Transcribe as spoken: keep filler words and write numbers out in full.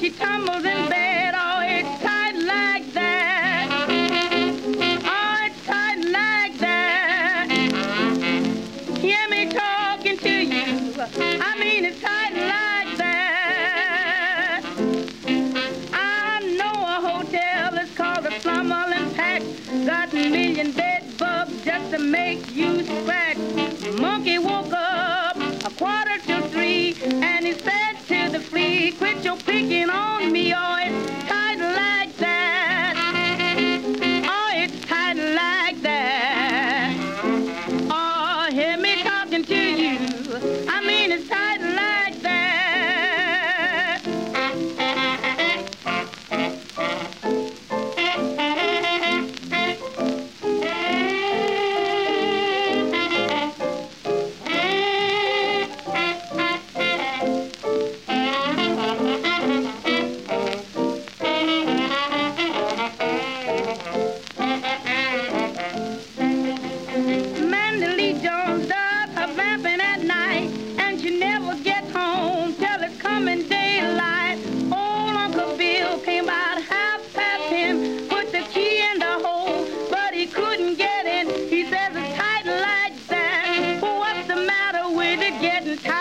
he tumbles in bed, oh, it's tight like that. Oh, it's tight like that. Hear me talking to you. I mean, it's tight like that. I know a hotel is called the Plummer and Pack. Got a million bed bugs just to make you scratch. Monkey woke up a quarter to three, and he said to the flea, quit your picking on me, oh, it's tight like that. Oh, it's tight like that. Oh, hear me talking to you. I mean, it's tight like that. Mandely Jones does her vamping at night, and she never gets home till it's coming daylight. Old Uncle Bill came about half past ten, put the key in the hole, but he couldn't get in. He says it's tight like that. What's the matter with it getting tight